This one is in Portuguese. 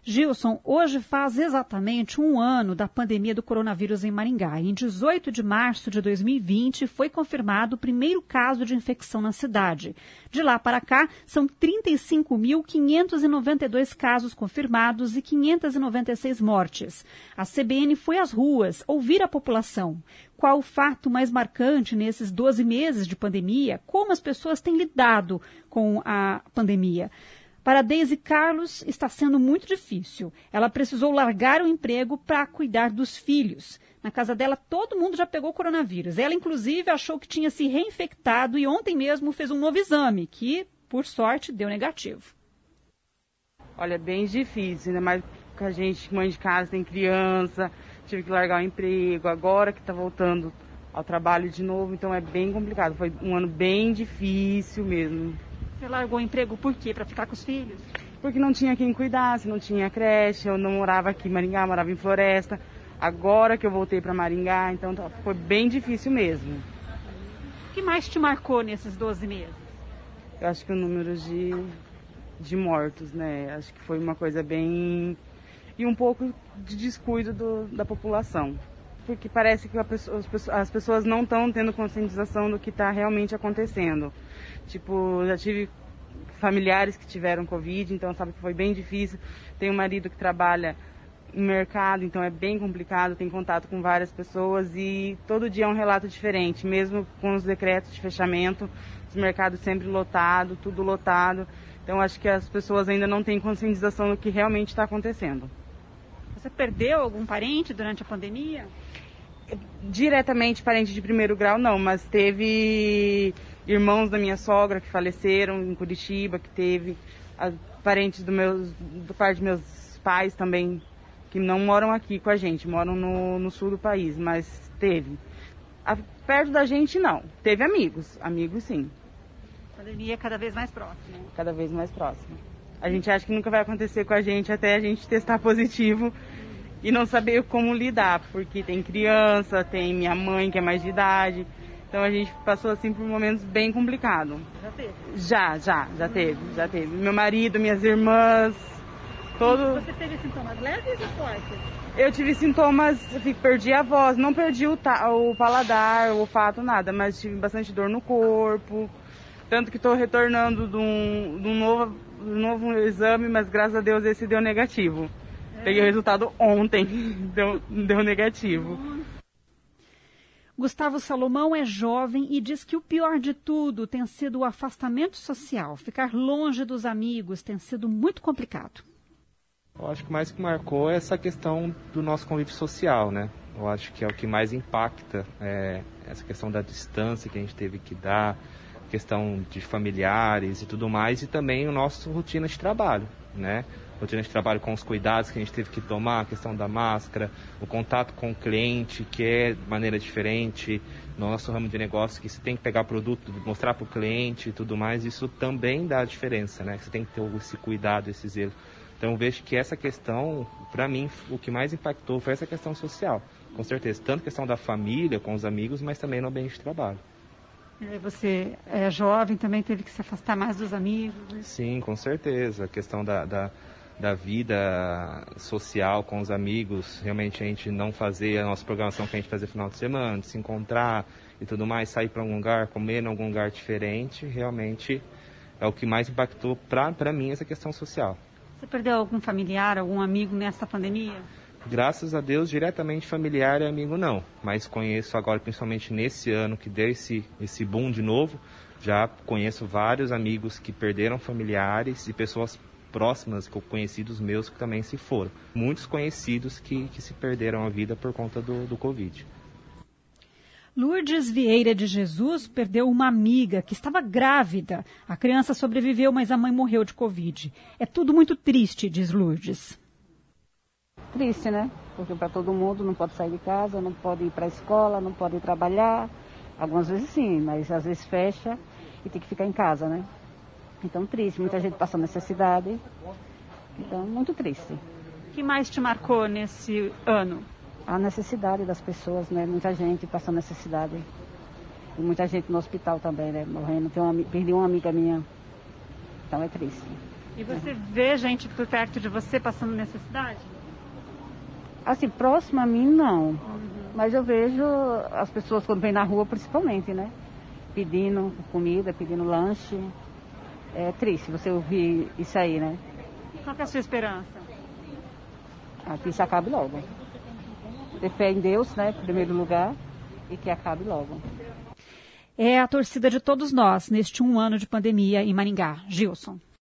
Gilson, hoje faz exatamente um ano da pandemia do coronavírus em Maringá. Em 18 de março de 2020, foi confirmado o primeiro caso de infecção na cidade. De lá para cá, são 35.592 casos confirmados e 596 mortes. A CBN foi às ruas ouvir a população. Qual o fato mais marcante nesses 12 meses de pandemia? Como as pessoas têm lidado com a pandemia? Para Deise Carlos está sendo muito difícil. Ela precisou largar o emprego para cuidar dos filhos. Na casa dela, todo mundo já pegou coronavírus. Ela, inclusive, achou que tinha se reinfectado e ontem mesmo fez um novo exame, que, por sorte, deu negativo. Olha, é bem difícil, ainda mais com a gente, mãe de casa, tem criança, tive que largar o emprego, agora que está voltando ao trabalho de novo, então é bem complicado. Foi um ano bem difícil mesmo. Você largou o emprego por quê? Para ficar com os filhos? Porque não tinha quem cuidasse, não tinha creche, eu não morava aqui em Maringá, morava em Floresta. Agora que eu voltei para Maringá, então foi bem difícil mesmo. O que mais te marcou nesses 12 meses? Eu acho que o número de mortos, né? Acho que foi uma coisa bem... E um pouco de descuido da população. Porque parece que as pessoas não estão tendo conscientização do que está realmente acontecendo. Tipo, já tive familiares que tiveram Covid, então sabe que foi bem difícil. Tenho um marido que trabalha em mercado, então é bem complicado, tem contato com várias pessoas e todo dia é um relato diferente, mesmo com os decretos de fechamento, os mercados sempre lotados, tudo lotado. Então acho que as pessoas ainda não têm conscientização do que realmente está acontecendo. Você perdeu algum parente durante a pandemia? Diretamente parente de primeiro grau não, mas teve irmãos da minha sogra que faleceram em Curitiba, que teve parentes do par de meus pais também, que não moram aqui com a gente, moram no sul do país, mas teve. Perto da gente não, teve amigos sim. A pandemia é cada vez mais próxima. Cada vez mais próxima. A gente acha que nunca vai acontecer com a gente até a gente testar positivo e não saber como lidar, porque tem criança, tem minha mãe que é mais de idade, então a gente passou assim por momentos bem complicados. Já teve? Já teve. Meu marido, minhas irmãs, todo... Você teve sintomas leves ou fortes? Eu tive sintomas, perdi a voz, não perdi o paladar, o olfato, nada, mas tive bastante dor no corpo, tanto que estou retornando de um novo exame, mas graças a Deus esse deu negativo. Peguei o resultado ontem, deu negativo. Gustavo Salomão é jovem e diz que o pior de tudo tem sido o afastamento social. Ficar longe dos amigos tem sido muito complicado. Eu acho que o mais que marcou é essa questão do nosso convívio social, né? Eu acho que é o que mais impacta, essa questão da distância que a gente teve que dar, questão de familiares e tudo mais, e também o nosso rotina de trabalho, né? Rotina de trabalho com os cuidados que a gente teve que tomar, a questão da máscara, o contato com o cliente, que é de maneira diferente, no nosso ramo de negócio, que você tem que pegar produto, mostrar para o cliente e tudo mais, isso também dá diferença, né? Você tem que ter esse cuidado, esse zelo. Então eu vejo que essa questão, para mim, o que mais impactou foi essa questão social, com certeza. Tanto questão da família, com os amigos, mas também no ambiente de trabalho. Você é jovem, também teve que se afastar mais dos amigos, né? Sim, com certeza. A questão da vida social com os amigos, realmente a gente não fazer a nossa programação que a gente fazia no final de semana, de se encontrar e tudo mais, sair para algum lugar, comer em algum lugar diferente, realmente é o que mais impactou para mim essa questão social. Você perdeu algum familiar, algum amigo nessa pandemia? Graças a Deus, diretamente familiar e amigo não, mas conheço agora, principalmente nesse ano que deu esse boom de novo, já conheço vários amigos que perderam familiares e pessoas próximas, conhecidos meus que também se foram. Muitos conhecidos que se perderam a vida por conta do Covid. Lourdes Vieira de Jesus perdeu uma amiga que estava grávida. A criança sobreviveu, mas a mãe morreu de Covid. É tudo muito triste, diz Lourdes. Triste, né? Porque para todo mundo não pode sair de casa, não pode ir para a escola, não pode ir trabalhar. Algumas vezes sim, mas às vezes fecha e tem que ficar em casa, né? Então triste, muita gente passa necessidade. Então, muito triste. O que mais te marcou nesse ano? A necessidade das pessoas, né? Muita gente passando necessidade. E muita gente no hospital também, né? Morrendo. Perdi uma amiga minha. Então é triste. E você vê gente por perto de você passando necessidade? Assim, próximo a mim, não. Mas eu vejo as pessoas quando vêm na rua, principalmente, né? Pedindo comida, pedindo lanche. É triste você ouvir isso aí, né? Qual que é a sua esperança? Que isso acabe logo. Ter fé em Deus, né? Em primeiro lugar. E que acabe logo. É a torcida de todos nós neste 1 ano de pandemia em Maringá. Gilson.